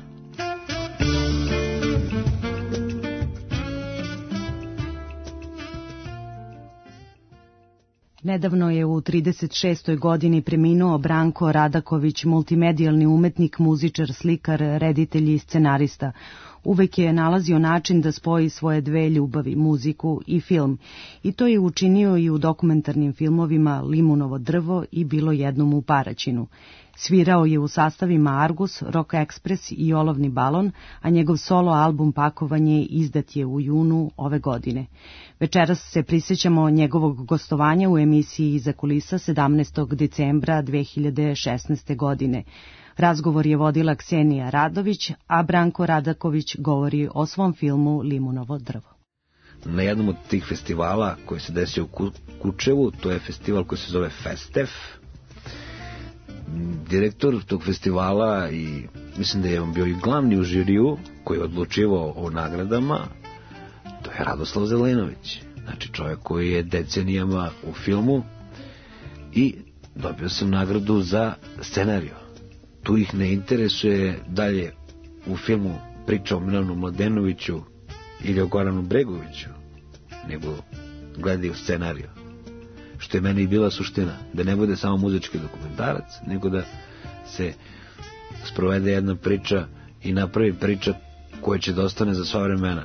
Nedavno je u trideset šestoj godini preminuo Branko Radaković, multimedijalni umetnik, muzičar, slikar, reditelj i scenarista. Uvek je nalazio način da spoji svoje dve ljubavi, muziku i film. I to je učinio i u dokumentarnim filmovima Limunovo drvo i Bilo jednom u Paraćinu. Svirao je u sastavima Argus, Rock Express i Olovni balon, a njegov solo album Pakovanje izdat je u junu ove godine. Večeras se prisjećamo njegovog gostovanja u emisiji Iza kulisa sedamnaestog decembra dve hiljade šesnaeste. godine. Razgovor je vodila Ksenija Radović, a Branko Radaković govori o svom filmu Limunovo drvo. Na jednom od tih festivala koji se desio u Kučevu, to je festival koji se zove Festef, direktor tog festivala, i mislim da je on bio i glavni u žiriju koji je odlučivao o nagradama, to je Radoslav Zelenović. Znači čovjek koji je decenijama u filmu, i dobio sam nagradu za scenariju. Tu ih ne interesuje dalje u filmu priča o Milanu Mladenoviću ili o Goranu Bregoviću, nego gledaju scenariju. Što je meni i bila suština, da ne bude samo muzički dokumentarac, nego da se sprovede jedna priča i napravi priča koja će da ostane za sva vremena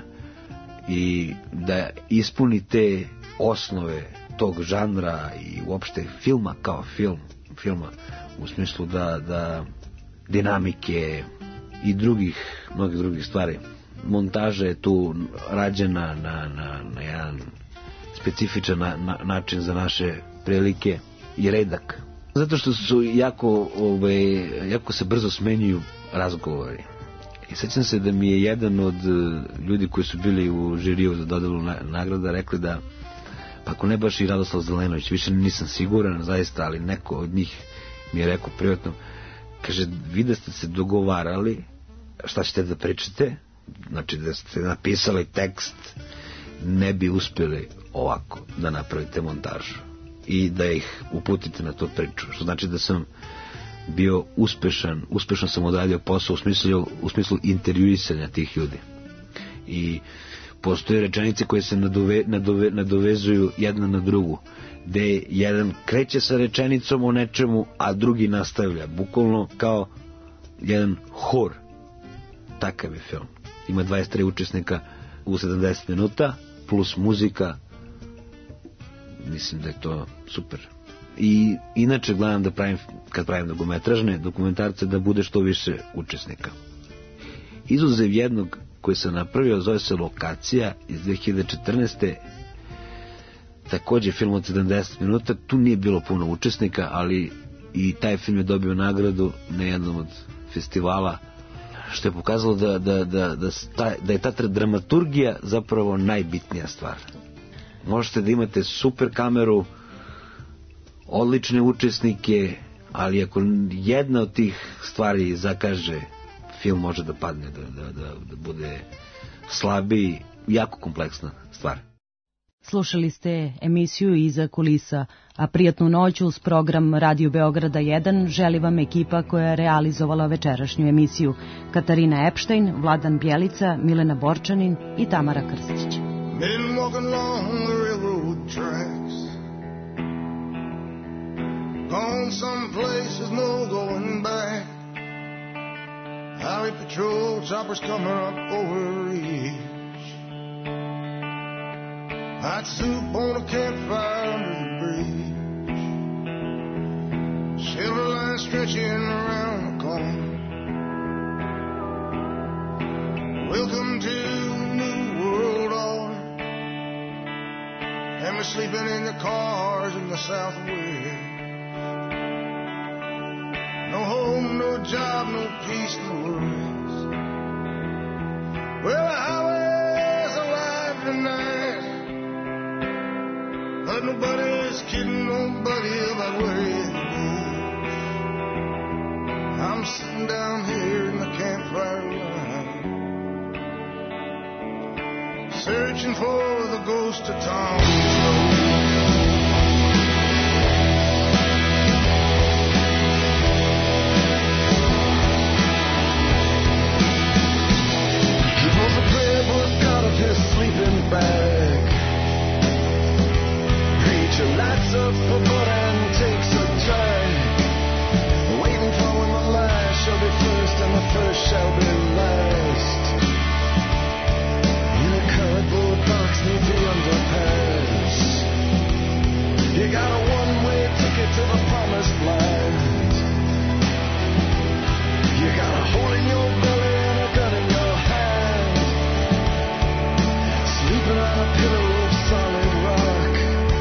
i da ispuni te osnove tog žanra i uopšte filma kao film, filma u smislu da, da dinamike i drugih, mnogih drugih stvari. Montaža je tu rađena na, na, na jedan specifičan na, na, način za naše prilike i redak. Zato što su jako, ovaj, jako se brzo smenjuju razgovori. I sećam se da mi je jedan od ljudi koji su bili u žiriju za dodelu nagrada rekli da, pa ako ne baš i Radoslav Zelenović, više nisam siguran zaista, ali neko od njih mi je rekao privatno, kaže, vi da ste se dogovarali šta ćete da pričate, znači da ste napisali tekst, ne bi uspjeli ovako da napravite montažu i da ih uputite na tu priču, što znači da sam bio uspešan, uspešno sam odradio posao u smislu, u smislu intervjuisanja tih ljudi. I postoje rečenice koje se nadove, nadove, nadovezuju jedna na drugu, gde jedan kreće sa rečenicom o nečemu, a drugi nastavlja, bukvalno kao jedan hor. Takav je film. Ima dvadeset tri učesnika u sedamdeset minuta, plus muzika. Mislim da je to super. I inače gledam da pravim, kad pravim dokumentarne dokumentarce, da bude što više učesnika. Izuzev jednog koji sam napravio, zove se Lokacija iz dve hiljade četrnaeste. Takođe film od sedamdeset minuta, tu nije bilo puno učesnika, ali i taj film je dobio nagradu na jednom od festivala, što je pokazalo da, da, da, da, sta, da je ta dramaturgija zapravo najbitnija stvar. Možete da imate super kameru, odlične učesnike, ali ako jedna od tih stvari zakaže, film može da padne, da, da, da, da bude slabiji, jako kompleksna stvar. Slušali ste emisiju Iza kulisa, a prijatnu noć uz program Radio Beograda jedan želi vam ekipa koja je realizovala večerašnju emisiju. Katarina Epštajn, Vladan Bjelica, Milena Borčanin i Tamara Krstić. Been walking along the railroad tracks, gone some places, no going back. Highway patrol choppers coming up over reach. Hot soup on a campfire under the bridge. Silver line stretching around the corner. Welcome to the new world order. And we're sleeping in the cars in the Southwest. No home, no job, no peace, no rest. Well, the highway's alive tonight, but nobody's kidding nobody about where it is. I'm sitting down here in the campfire line, searching for the ghost of Tom Snow. His sleeping bag. Preacher lights up a butt and takes a drag, waiting for when the last shall be first and the first shall be last. In a cardboard box neath the underpass, you got a one-way ticket to the promised land. You got a hole in your belly and a gun in your hand, sleeping on a pillow of solid rock,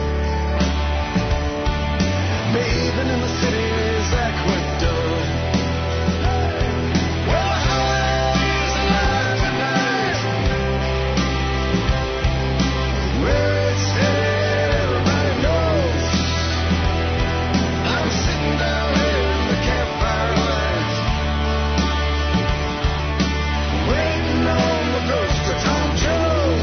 bathing in the city's aqueduct. Well, the highway's alive tonight, where it's headed everybody knows. I'm sitting down here in the campfire light, waiting on the ghost of Tom Jones.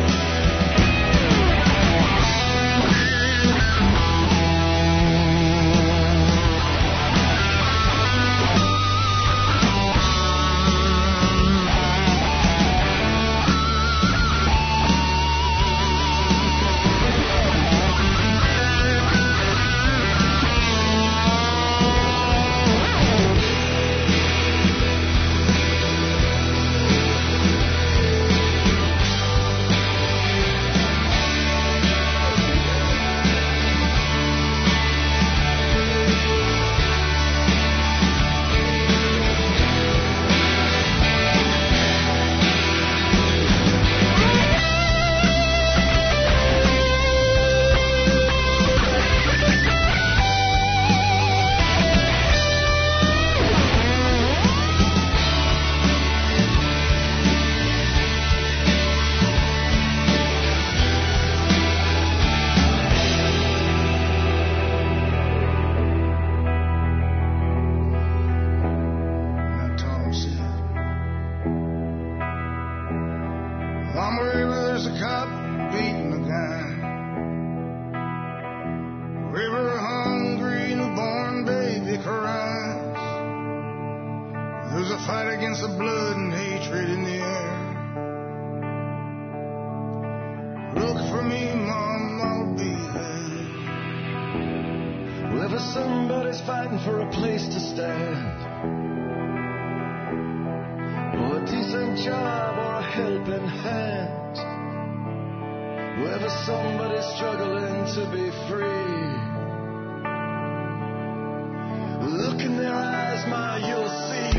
Mama River, there's a cop beating a guy. River, hungry newborn baby cries. There's a fight against the blood and hatred in the air. Look for me, Mom, I'll be there. Wherever somebody's fighting for a place to stand, or a decent job, or a helping hand. Wherever somebody's struggling to be free, look in their eyes, Ma, you'll see.